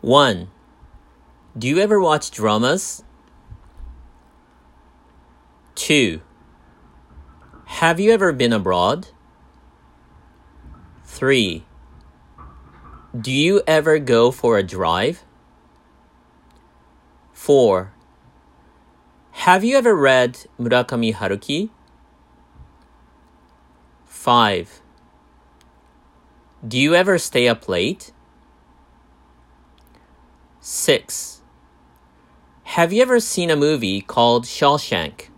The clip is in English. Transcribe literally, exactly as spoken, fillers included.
one. Do you ever watch dramas? two. Have you ever been abroad? three. Do you ever go for a drive? four. Have you ever read Murakami Haruki? five. Do you ever stay up late? six. Have you ever seen a movie called Shawshank?